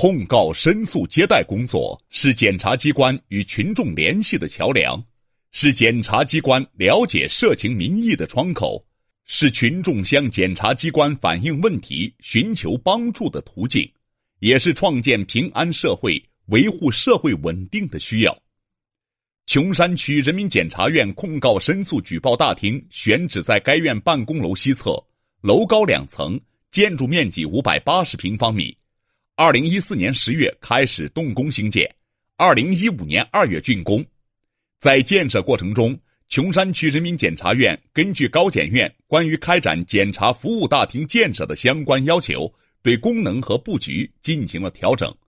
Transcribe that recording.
控告申诉接待工作是检察机关与群众联系的桥梁，是检察机关了解社情民意的窗口，是群众向检察机关反映问题、寻求帮助的途径，也是创建平安社会、维护社会稳定的需要。琼山区人民检察院控告申诉举报大厅选址在该院办公楼西侧，楼高2层，建筑面积580平方米。2014年10月开始动工兴建，2015年2月竣工。在建设过程中，琼山区人民检察院根据高检院关于开展检察服务大厅建设的相关要求，对功能和布局进行了调整。